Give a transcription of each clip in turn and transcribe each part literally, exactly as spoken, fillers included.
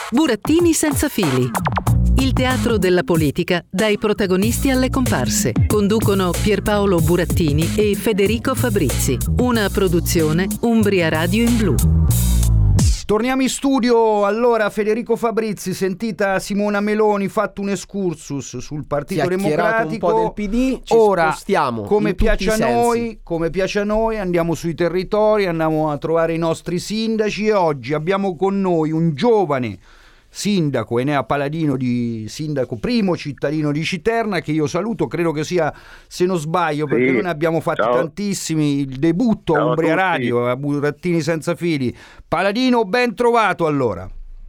Burattini senza fili. Il teatro della politica dai protagonisti alle comparse. Conducono Pierpaolo Burattini e Federico Fabrizi. Una produzione Umbria Radio in Blu. Torniamo in studio. Allora, Federico Fabrizi, sentita Simona Meloni, fatto un excursus sul Partito Democratico, un po' del P D, ci ora, spostiamo come piace a sensi. noi, come piace a noi, andiamo sui territori, andiamo a trovare i nostri sindaci e oggi abbiamo con noi un giovane sindaco, Enea Paladino, di sindaco primo cittadino di Citerna, che io saluto, credo che sia, se non sbaglio, perché sì. noi ne abbiamo fatti Ciao. tantissimi, il debutto Ciao a Umbria a tutti. Radio, a Burattini senza fili. Paladino, ben trovato allora.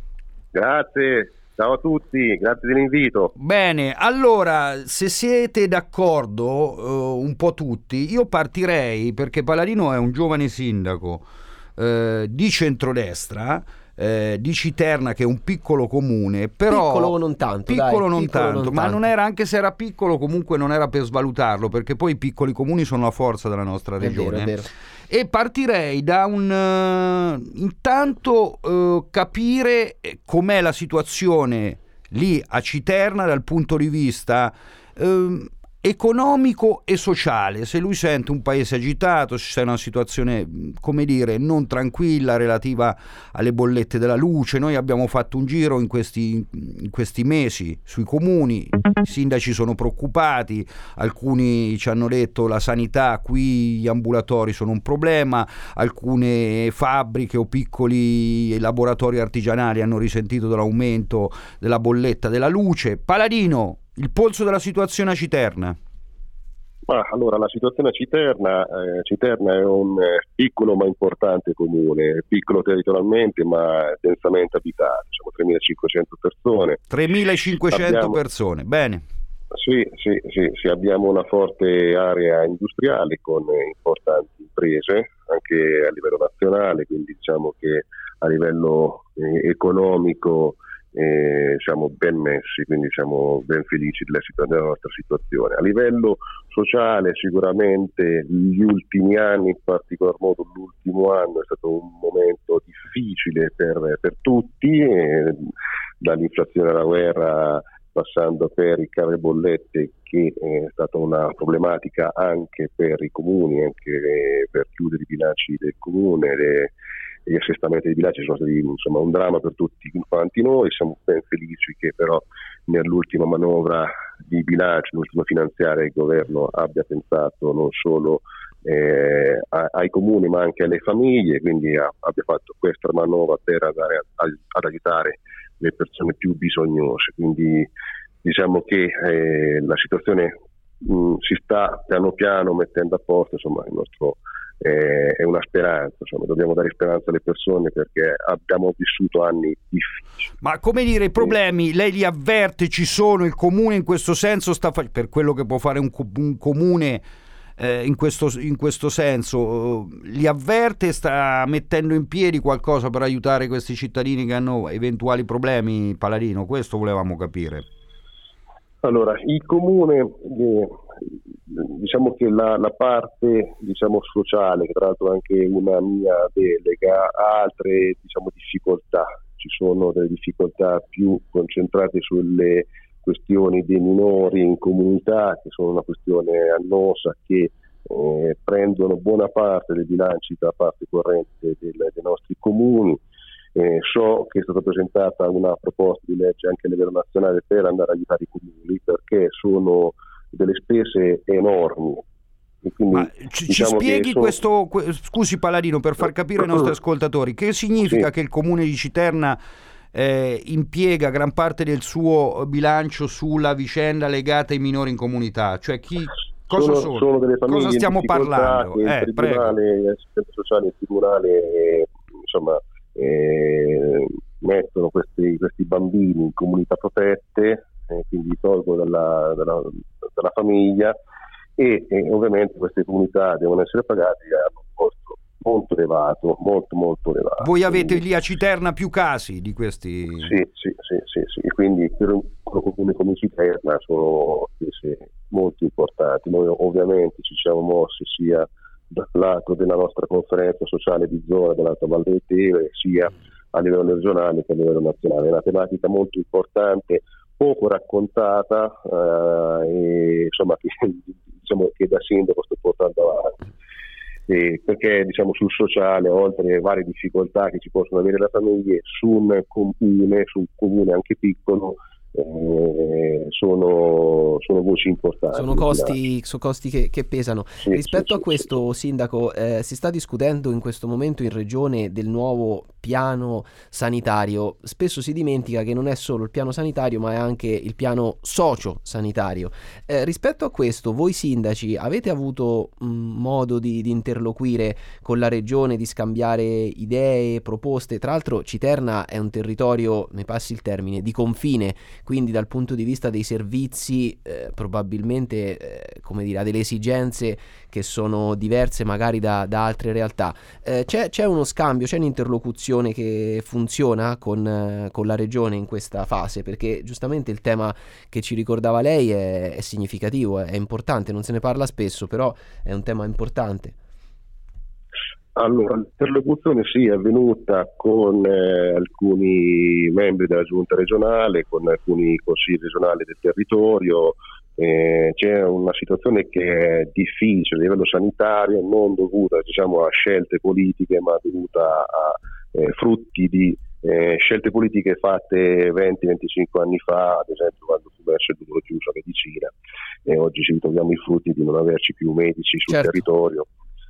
Grazie, ciao a tutti, grazie dell'invito. Bene, allora, se siete d'accordo, eh, un po' tutti, io partirei, perché Paladino è un giovane sindaco eh, di centrodestra, Eh, di Citerna, che è un piccolo comune, però piccolo non tanto, piccolo dai, non piccolo tanto, non ma tanto. non era, anche se era piccolo, comunque non era per svalutarlo, perché poi i piccoli comuni sono la forza della nostra È regione. vero, è vero. E partirei da un uh, intanto uh, capire com'è la situazione lì a Citerna dal punto di vista uh, economico e sociale. Se lui sente un paese agitato, se c'è una situazione, come dire, non tranquilla relativa alle bollette della luce. Noi abbiamo fatto un giro in questi, in questi mesi sui comuni, i sindaci sono preoccupati, alcuni ci hanno detto la sanità, qui gli ambulatori sono un problema, alcune fabbriche o piccoli laboratori artigianali hanno risentito dell'aumento della bolletta della luce. Paladino, il polso della situazione a Citerna. Ma allora, la situazione a Citerna, eh, Citerna è un eh, piccolo ma importante comune, piccolo territorialmente ma densamente abitato, diciamo tremilacinquecento persone. tremilacinquecento Abbiamo... persone, bene. Sì, sì, sì, sì, abbiamo una forte area industriale con eh, importanti imprese, anche a livello nazionale, quindi diciamo che a livello eh, economico Eh, siamo ben messi, quindi siamo ben felici della, situ- della nostra situazione. A livello sociale sicuramente gli ultimi anni, in particolar modo l'ultimo anno, è stato un momento difficile per, per tutti, eh, dall'inflazione alla guerra passando per i cavi bollette, che è stata una problematica anche per i comuni, anche per chiudere i bilanci del comune. Le, gli assestamenti dei bilanci sono stati insomma un dramma per tutti quanti noi. Siamo ben felici che però nell'ultima manovra di bilancio, nell'ultima finanziaria, il governo abbia pensato non solo eh, a, ai comuni ma anche alle famiglie, quindi ha, abbia fatto questa manovra per andare a, a, ad aiutare le persone più bisognose. Quindi diciamo che eh, la situazione mh, si sta piano piano mettendo a posto, insomma il nostro è una speranza, insomma, dobbiamo dare speranza alle persone perché abbiamo vissuto anni difficili. Ma come dire, i problemi lei li avverte, ci sono, il comune in questo senso sta fa- per quello che può fare un, co- un comune eh, in, questo, in questo senso, eh, li avverte, sta mettendo in piedi qualcosa per aiutare questi cittadini che hanno eventuali problemi, Paladino? Questo volevamo capire. Allora, il comune, eh, diciamo che la, la parte diciamo sociale, che tra l'altro è anche una mia delega, ha altre diciamo difficoltà. Ci sono delle difficoltà più concentrate sulle questioni dei minori in comunità, che sono una questione annosa, che eh, prendono buona parte dei bilanci dalla parte corrente del, dei nostri comuni. Eh, so che è stata presentata una proposta di legge anche a livello nazionale per andare a aiutare i comuni, perché sono delle spese enormi. E quindi, Ma ci, diciamo ci spieghi sono... questo, scusi Paladino, per far capire ai nostri ascoltatori, che significa sì. che il comune di Citerna eh, impiega gran parte del suo bilancio sulla vicenda legata ai minori in comunità? Cioè chi... Cosa sono? Sono, sono delle famiglie Cosa stiamo in difficoltà parlando? che il Eh, tribunale, l'assistente sociale, il tribunale eh, insomma eh, mettono questi, questi bambini in comunità protette, eh, quindi li tolgono dalla, dalla, dalla famiglia e, e ovviamente queste comunità devono essere pagate e hanno un costo molto elevato, molto molto elevato. Voi avete quindi, lì a Citerna più casi di questi? Sì, sì, sì, sì, sì. E quindi per un comune come Citerna sono spese molto importanti. Noi ovviamente ci siamo mossi sia dal lato della nostra conferenza sociale di zona dell'Alta Valle del Teve, sia a livello regionale che a livello nazionale. È una tematica molto importante, poco raccontata eh, e insomma che, diciamo, che da sindaco sto portando avanti. Eh, perché diciamo sul sociale, oltre alle varie difficoltà che ci possono avere le famiglie, su un comune, su un comune anche piccolo, eh, sono, sono voci importanti. Sono costi, sono costi che, che pesano. Sì, Rispetto sì, a sì, questo, sì. Sindaco, eh, si sta discutendo in questo momento in Regione del nuovo piano sanitario. Spesso si dimentica che non è solo il piano sanitario, ma è anche il piano socio-sanitario. Eh, rispetto a questo, voi sindaci avete avuto mh, modo di, di interloquire con la Regione, di scambiare idee, proposte? Tra l'altro Citerna è un territorio, mi passi il termine, di confine, quindi dal punto di vista dei servizi eh, probabilmente eh, come dire, ha delle esigenze che sono diverse magari da, da altre realtà. Eh, c'è, c'è uno scambio, c'è un'interlocuzione che funziona con, eh, con la Regione in questa fase, perché giustamente il tema che ci ricordava lei è, è significativo, è, è importante, non se ne parla spesso, però è un tema importante. Allora, l'interlocuzione sì è avvenuta con eh, alcuni membri della giunta regionale, con alcuni consigli regionali del territorio. Eh, c'è una situazione che è difficile a livello sanitario, non dovuta diciamo a scelte politiche, ma dovuta a eh, frutti di eh, scelte politiche fatte venti venticinque anni fa, ad esempio quando fu messo il numero chiuso a medicina, e oggi ci ritroviamo i frutti di non averci più medici sul Certo. territorio.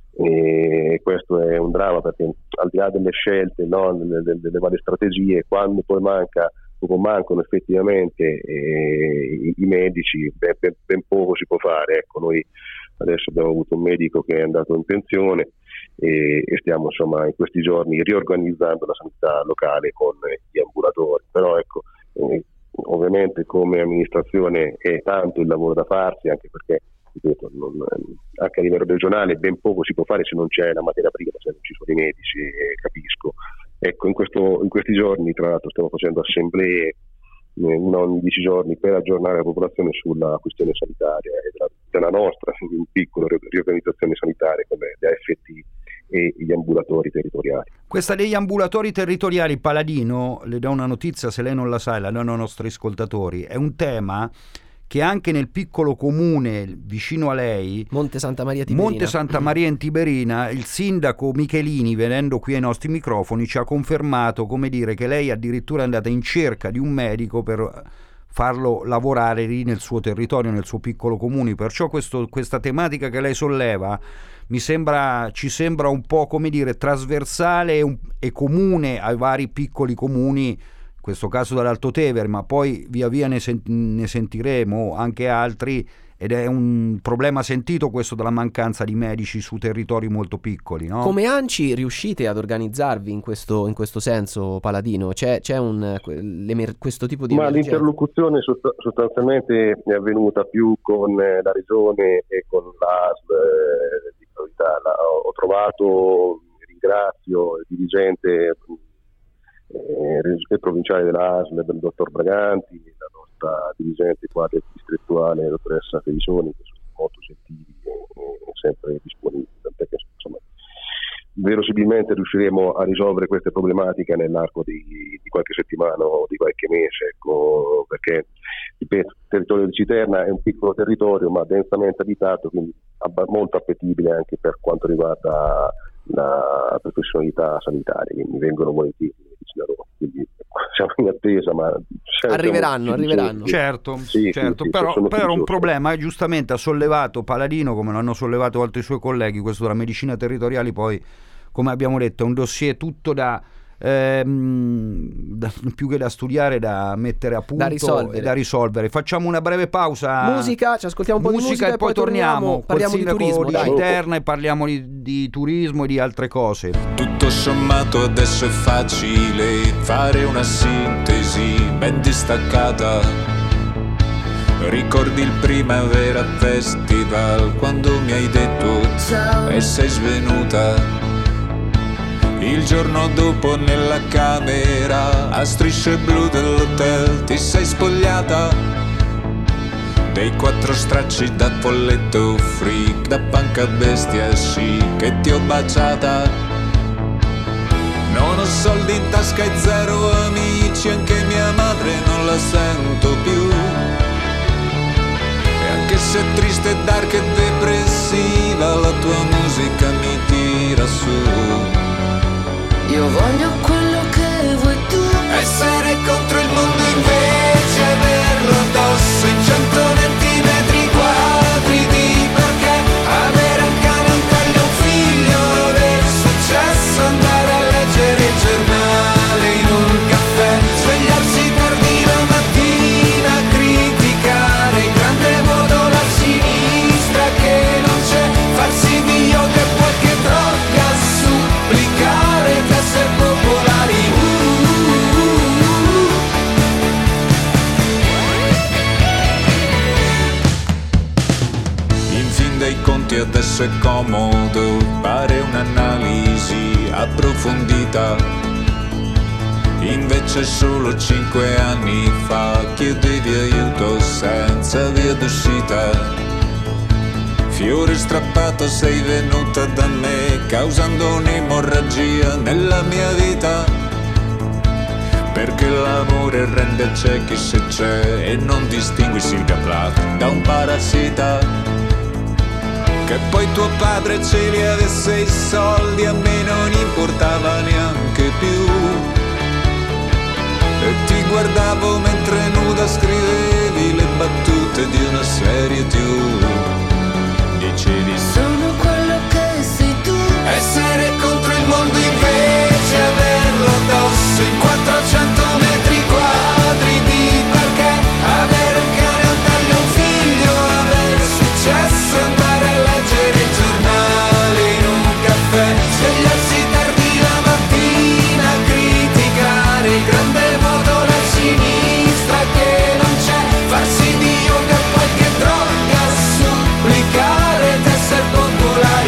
E questo è un dramma, perché al di là delle scelte, no, delle, delle, delle varie strategie, quando poi manca o mancano effettivamente eh, i, i medici, ben, ben, ben poco si può fare. Ecco, noi adesso abbiamo avuto un medico che è andato in pensione e, e stiamo insomma in questi giorni riorganizzando la sanità locale con gli ambulatori, però ecco eh, ovviamente come amministrazione è tanto il lavoro da farsi, anche perché ripeto, non, anche a livello regionale ben poco si può fare se non c'è la materia prima, se non ci sono i medici, eh, capisco. Ecco, in, questo, in questi giorni tra l'altro stiamo facendo assemblee, eh, una ogni dieci giorni, per aggiornare la popolazione sulla questione sanitaria e della, della nostra in piccolo riorganizzazione sanitaria come le A F T e gli ambulatori territoriali. Questa degli ambulatori territoriali, Paladino, le do una notizia se lei non la sa, la do ai nostri ascoltatori, è un tema che anche nel piccolo comune vicino a lei, Monte Santa Maria Tiberina, Monte Santa Maria in Tiberina, il sindaco Michelini, venendo qui ai nostri microfoni, ci ha confermato, come dire, che lei addirittura è andata in cerca di un medico per farlo lavorare lì nel suo territorio, nel suo piccolo comune. Perciò questo, questa tematica che lei solleva mi sembra, ci sembra un po', come dire, trasversale e, un, e comune ai vari piccoli comuni, in questo caso dall'Alto Tevere, ma poi via via ne, sent- ne sentiremo anche altri, ed è un problema sentito questo della mancanza di medici su territori molto piccoli, no? Come ANCI riuscite ad organizzarvi in questo, in questo senso, Paladino? C'è, c'è un, questo tipo di Ma emergenza? L'interlocuzione sostanzialmente è avvenuta più con la Regione e con l'A S L eh, di priorità. Ho trovato, ringrazio il dirigente eh, provinciale dell'A S L, del dottor Braganti, la nostra dirigente quadra distrettuale, la dottoressa Ferisoni, che sono molto gentili e, e sempre disponibili, tant'è che insomma verosimilmente riusciremo a risolvere queste problematiche nell'arco di, di qualche settimana o di qualche mese, ecco, perché ripeto, il territorio di Citerna è un piccolo territorio ma densamente abitato, quindi abba- molto appetibile anche per quanto riguarda la professionalità sanitaria, quindi vengono volentieri da Roma, quindi siamo in attesa, ma arriveranno, arriveranno. Certo, sì, certo. sì, però, sì, però un fiducioso. problema, giustamente ha sollevato Paladino, come lo hanno sollevato altri suoi colleghi, questo della medicina territoriale, poi come abbiamo detto è un dossier tutto da, ehm, da più che da studiare, da mettere a punto da risolvere. e da risolvere. Facciamo una breve pausa, musica, ci ascoltiamo un po' musica di musica e poi torniamo, parliamo di turismo, di dai. Citerna, e parliamo di, di turismo e di altre cose. Tutto sommato adesso è facile fare una sintesi ben distaccata. Ricordi il Primavera Festival quando mi hai detto ciao e sei svenuta. Il giorno dopo nella camera a strisce blu dell'hotel ti sei spogliata dei quattro stracci da folletto freak, da panca bestia sì che ti ho baciata. Non ho soldi in tasca e zero amici, anche mia madre non la sento più. E anche se è triste, dark e depressiva, la tua musica mi tira su. Io voglio quello che vuoi tu, essere contro il mondo invece averlo addosso in centoventi metri quadri di perché, avere un cane, un taglio, un figlio, avere successo, andare a leggere il giornale in un caffè, svegliarsi tardi la mattina, criticare in grande modo la sinistra che non c'è, farsi di yoga e qualche droga, supplicare di essere popolari. In fin dei conti adesso è comodo, pare un'analisi approfondita. Invece solo cinque anni fa chiedevi aiuto senza via d'uscita. Fiore strappato sei venuta da me, causando un'emorragia nella mia vita. Perché l'amore rende ciechi se c'è e non distingui Silvia Plath da un parassita. Che poi tuo padre ce li avesse i soldi, a me non importava neanche più. E ti guardavo mentre nuda scrivevi le battute di una serie tivù. Dicevi sono quello che sei tu, essere contro il mondo invece averlo addosso in quattrocento metri quadri di perché, avere un cane, un taglio, un figlio, avere successo, andare a leggere il giornale in un caffè, svegliarsi tardi la mattina, criticare in grande modo la sinistra che non c'è, farsi di yoga e qualche droga, supplicare di essere popolari.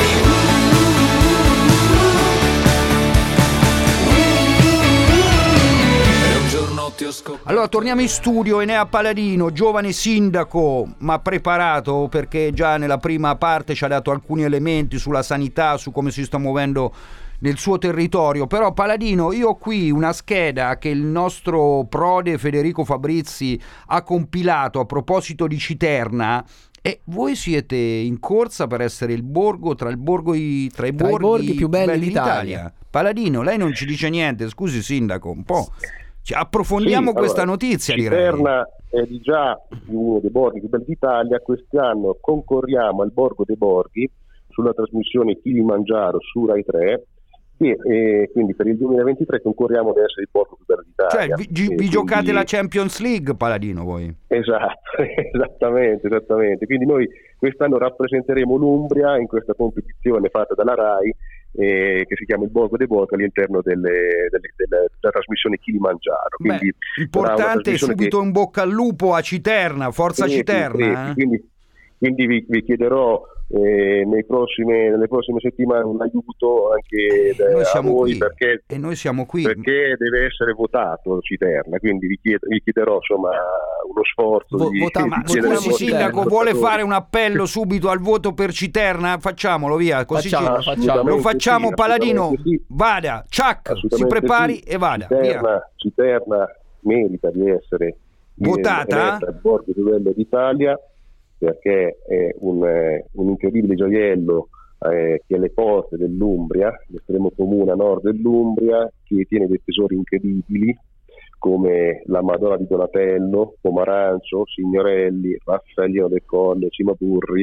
Allora torniamo in studio. Enea Paladino, giovane sindaco ma preparato, perché già nella prima parte ci ha dato alcuni elementi sulla sanità, su come si sta muovendo nel suo territorio. Però Paladino, io ho qui una scheda che il nostro prode Federico Fabrizi ha compilato a proposito di Citerna, e voi siete in corsa per essere il borgo tra, il borgo i, tra i Tra borghi, i borghi più belli belli d'Italia. d'Italia. Paladino, lei non ci dice niente, scusi sindaco, un po'. Cioè, approfondiamo Sì, questa allora, notizia, direi. Citerna è di già uno dei borghi più belli d'Italia. Quest'anno concorriamo al Borgo dei Borghi sulla trasmissione Kilimangiaro su Rai tre, e eh, quindi per il duemilaventitré concorriamo ad essere il borgo più bello d'Italia. Cioè vi, vi quindi... giocate la Champions League, Paladino, voi? Esatto, esattamente, esattamente. Quindi noi quest'anno rappresenteremo l'Umbria in questa competizione fatta dalla Rai, eh, che si chiama il Borgo dei Borghi, all'interno delle, delle, delle, della trasmissione Kilimangiaro. Quindi Beh, importante, subito che... in bocca al lupo a Citerna, forza sì, Citerna. sì, eh? Quindi, quindi vi, vi chiederò eh, nei prossime, nelle prossime settimane un aiuto anche da, noi a siamo voi, qui, perché, e noi siamo qui. perché deve essere votato Citerna, quindi vi, chied, vi chiederò insomma uno sforzo. Vo- di, vota- di Ma chiedere scusi ai sindaco, vostri vuole ascoltatori. fare un appello subito al voto per Citerna? Facciamolo, via, così Facciamo, ci... facciamo. lo facciamo. Sì, Paladino, assolutamente sì. vada, ciac, si Assolutamente prepari sì. e vada, Citerna, via. Citerna merita di essere Votata? il borgo più bello d'Italia, perché è un, eh, un incredibile gioiello eh, che è alle porte dell'Umbria, l'estremo comune a nord dell'Umbria, che tiene dei tesori incredibili come la Madonna di Donatello, Pomarancio, Signorelli, Raffaellino del Colle, Cimaburri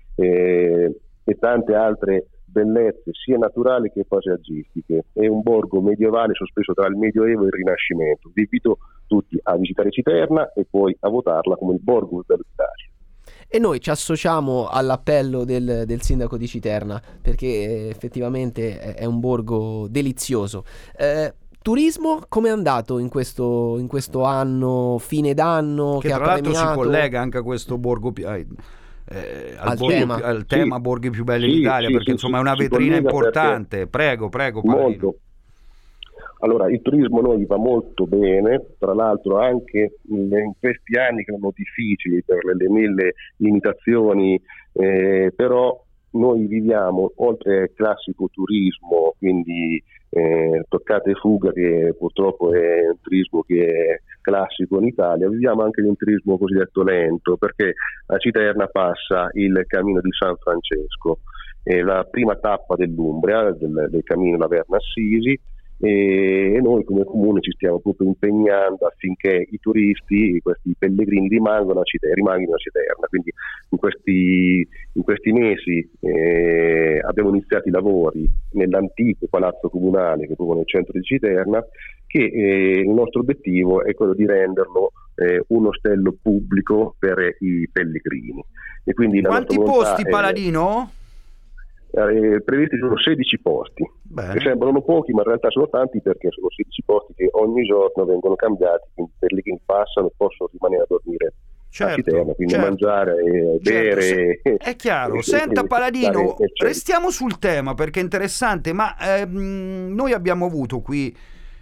eh, e tante altre bellezze sia naturali che paesaggistiche. È un borgo medievale sospeso tra il Medioevo e il Rinascimento. Vi invito tutti a visitare Citerna e poi a votarla come il borgo più bello d'Italia. E noi ci associamo all'appello del, del sindaco di Citerna, perché eh, effettivamente è, è un borgo delizioso. Eh, turismo, come è andato in questo, in questo anno, fine d'anno, Che che, tra ha l'altro premiato? si collega anche a questo borgo più... Eh, Eh, al, Al borgo, tema. più- al tema Sì. borghi più belli Sì, d'Italia, sì, perché sì, insomma sì, è una si vetrina collega importante. Prego, prego Paladino. Molto. Allora, il turismo noi va molto bene, tra l'altro anche in, in questi anni che erano difficili per le, le mille limitazioni, eh, però noi viviamo oltre al classico turismo, quindi eh, toccata e fuga, che purtroppo è un turismo che è classico in Italia. Viviamo anche di un turismo cosiddetto lento, perché a Citerna passa il Cammino di San Francesco, è la prima tappa dell'Umbria, del, del Cammino Laverna-Assisi, e noi come comune ci stiamo proprio impegnando affinché i turisti, questi pellegrini rimangano a Citerna, rimangano a Citerna. Quindi in questi, in questi mesi eh, abbiamo iniziato i lavori nell'antico palazzo comunale che è proprio nel centro di Citerna, che eh, il nostro obiettivo è quello di renderlo eh, un ostello pubblico per i pellegrini. E quindi quanti posti, Paladino? Eh, previsti sono sedici posti. Bene. Che sembrano pochi, ma in realtà sono tanti, perché sono sedici posti che ogni giorno vengono cambiati, quindi per lì che passano possono rimanere a dormire certo, a Citerna, quindi certo. mangiare, eh, bere. Certo, è chiaro. E, Senta e, Paladino, e, restiamo sul tema perché è interessante, ma ehm, noi abbiamo avuto qui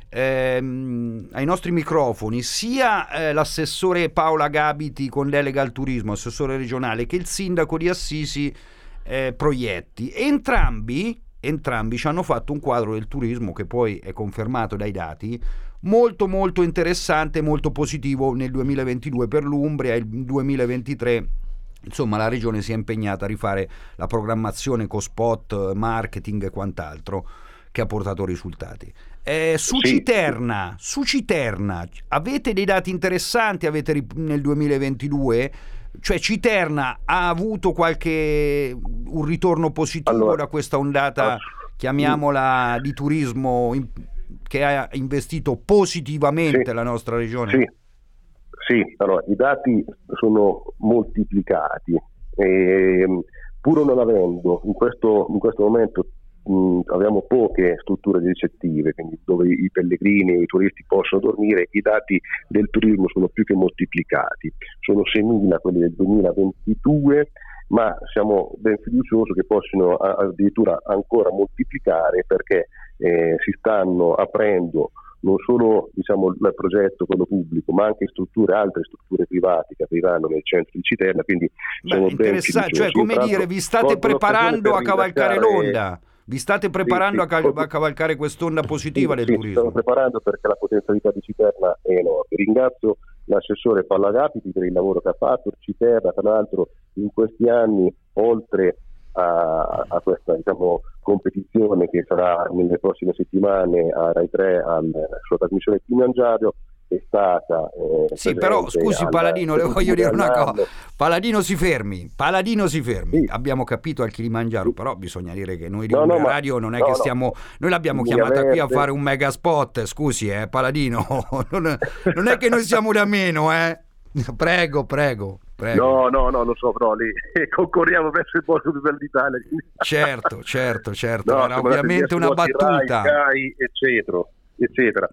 ehm, ai nostri microfoni sia eh, l'assessore Paola Gabiti con delega al turismo, assessore regionale, che il sindaco di Assisi Eh, Proietti. Entrambi, entrambi ci hanno fatto un quadro del turismo che poi è confermato dai dati molto molto interessante, molto positivo nel duemilaventidue per l'Umbria. Il duemilaventitré insomma la regione si è impegnata a rifare la programmazione con spot, marketing e quant'altro, che ha portato risultati. Eh, su sì. Citerna, su Citerna avete dei dati interessanti, avete nel duemilaventidue, cioè Citerna ha avuto qualche un ritorno positivo allora, da questa ondata, chiamiamola, di turismo in, che ha investito positivamente sì, la nostra regione? Sì, sì. Allora, i dati sono moltiplicati, e, pur non avendo in questo, in questo momento mh, abbiamo poche strutture ricettive, quindi dove i pellegrini e i turisti possono dormire, i dati del turismo sono più che moltiplicati, sono seimila quelli del duemilaventidue, ma siamo ben fiduciosi che possono addirittura ancora moltiplicare, perché eh, si stanno aprendo non solo, diciamo, il progetto quello pubblico, ma anche strutture, altre strutture private che apriranno nel centro di Citerna. Quindi siamo ben fiduciosi. Cioè, come dire, vi state preparando a cavalcare l'onda? Vi state preparando sì, sì, a, cal- a cavalcare quest'onda positiva sì, del sì, turismo? Stiamo preparando, perché la potenzialità di Citerna è enorme. Ringrazio l'assessore Paola Gabiti per il lavoro che ha fatto. Citerna, tra l'altro, in questi anni, oltre a, a questa, diciamo, competizione che sarà nelle prossime settimane a Rai tre alla sua trasmissione Kilimangiaro, è stata eh, sì, però scusi Paladino, le voglio dire una cosa. Paladino si fermi, Paladino si fermi. Sì. Abbiamo capito al Kilimangiaro, sì. Però bisogna dire che noi di no, no, radio non è no, che stiamo no. Noi l'abbiamo chiamata averte. qui a fare un mega spot, scusi eh Paladino, non, non è che noi siamo da meno, eh. Prego, prego. Prego. No, no, no, lo so, però lì concorriamo verso il posto più bello d'Italia. Certo, certo, certo. No, era ovviamente una battuta. Rai, eccetera, eccetera.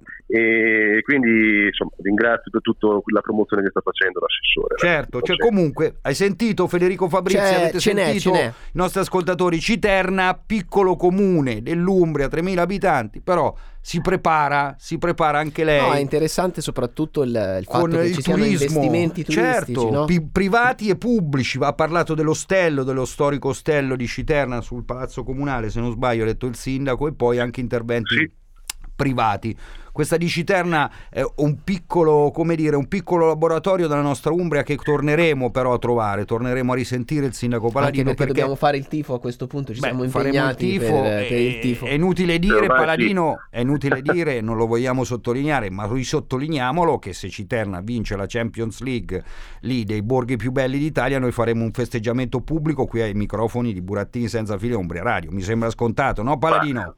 E quindi insomma ringrazio per tutta la promozione che sta facendo l'assessore. Certo, cioè comunque hai sentito Federico Fabrizi, c'è, avete ce sentito n'è, ce n'è. I nostri ascoltatori, Citerna, piccolo comune dell'Umbria, tremila abitanti, però si prepara, si prepara anche lei. No, è interessante soprattutto il, il fatto Con che il ci turismo, siano investimenti turistici, certo, no? pi- privati e pubblici. Ha parlato dello stello, dello storico ostello di Citerna sul Palazzo Comunale, se non sbaglio, ha detto il sindaco, e poi anche interventi sì. privati. Questa di Citerna è un piccolo, come dire, un piccolo laboratorio della nostra Umbria che torneremo però a trovare, torneremo a risentire il sindaco Paladino, perché, perché dobbiamo fare il tifo a questo punto, ci beh, siamo impegnati il tifo, per, è, per il tifo. È inutile dire, Paladino, è inutile dire, non lo vogliamo sottolineare, ma risottolineiamolo che se Citerna vince la Champions League lì dei borghi più belli d'Italia, noi faremo un festeggiamento pubblico qui ai microfoni di Burattini Senza Fili Umbria Radio. Mi sembra scontato, no Paladino?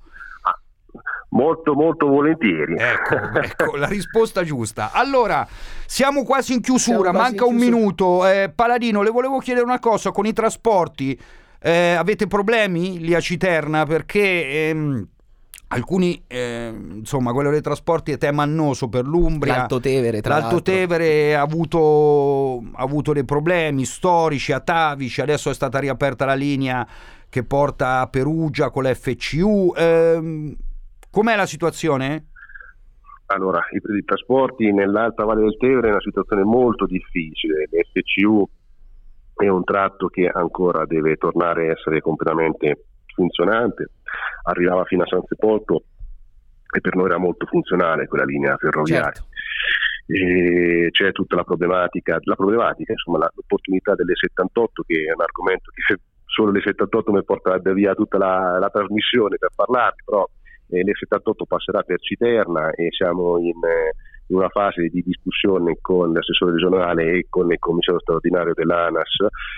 Molto molto volentieri. Ecco, ecco la risposta giusta. Allora, siamo quasi in chiusura, quasi manca in chiusura. un minuto. Eh, Paladino, le volevo chiedere una cosa, con i trasporti eh, avete problemi lì a Citerna? Perché ehm, alcuni, eh, insomma, quello dei trasporti è tema annoso per l'Umbria. L'Alto Tevere, tra L'Alto l'altro. Tevere ha avuto, ha avuto dei problemi storici a Tavici, adesso è stata riaperta la linea che porta a Perugia con l'F C U. Ehm, Com'è la situazione? Allora, i, i trasporti nell'Alta Valle del Tevere è una situazione molto difficile. L'F C U è un tratto che ancora deve tornare a essere completamente funzionante. Arrivava fino a San Sepolcro e per noi era molto funzionale quella linea ferroviaria. Certo. E c'è tutta la problematica, la problematica, insomma, l'opportunità delle settantotto, che è un argomento che solo le settantotto mi porterebbe via tutta la, la trasmissione per parlarne, però eh, le settantotto passerà per Citerna e siamo in, eh, in una fase di discussione con l'assessore regionale e con il commissario straordinario dell'ANAS.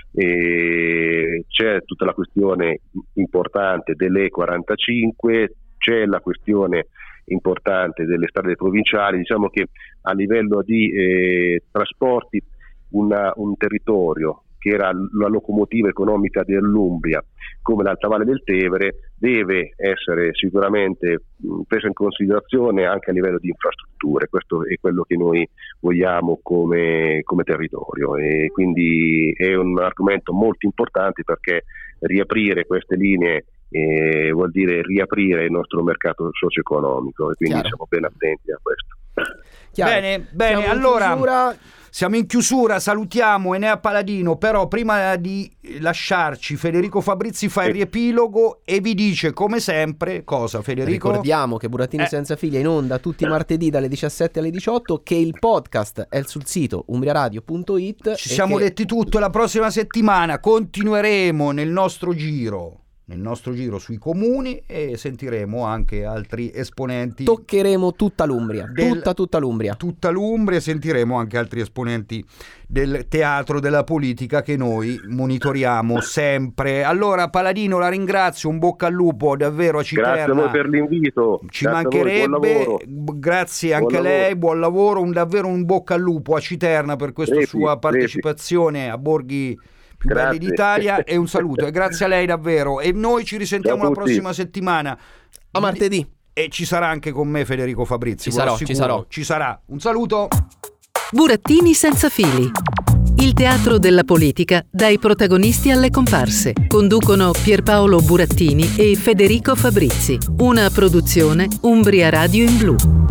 E c'è tutta la questione importante delle E quarantacinque, c'è la questione importante delle strade provinciali. Diciamo che a livello di eh, trasporti una, un territorio che era la locomotiva economica dell'Umbria come l'Alta Valle del Tevere deve essere sicuramente mh, preso in considerazione anche a livello di infrastrutture. Questo è quello che noi vogliamo come, come territorio, e quindi è un argomento molto importante, perché riaprire queste linee Eh, vuol dire riaprire il nostro mercato socio-economico, e quindi Chiaro. siamo ben attenti a questo. Chiaro. Bene, bene, Siamo in allora chiusura. siamo in chiusura, salutiamo Enea Paladino, però prima di lasciarci Federico Fabrizi fa il riepilogo e vi dice come sempre cosa, Federico? Ricordiamo che Burattini Eh. senza figlia è in onda tutti i martedì dalle diciassette alle diciotto, che il podcast è sul sito umbriaradio punto it. Ci siamo che... detti tutto, e la prossima settimana continueremo nel nostro giro nel nostro giro sui comuni e sentiremo anche altri esponenti. Toccheremo tutta l'Umbria, del- tutta tutta l'Umbria. tutta l'Umbria, e sentiremo anche altri esponenti del teatro della politica che noi monitoriamo sempre. Allora Paladino, la ringrazio, un bocca al lupo davvero a Citerna. Grazie a voi per l'invito. Ci Grazie a voi, buon mancherebbe, lavoro. b- grazie anche Buon a lei, lavoro. buon lavoro, un, davvero un bocca al lupo a Citerna per questa Repi, sua repi. partecipazione a borghi più Grazie. belli d'Italia, e un saluto e grazie a lei davvero, e noi ci risentiamo Ciao a la tutti. prossima settimana A martedì. e ci sarà anche con me Federico Fabrizi. Ci ve lo sarò, ci assicuro. sarò. Ci sarà. Un saluto. Burattini senza fili. Il teatro della politica dai protagonisti alle comparse. Conducono Pierpaolo Burattini e Federico Fabrizi. Una produzione Umbria Radio in Blu.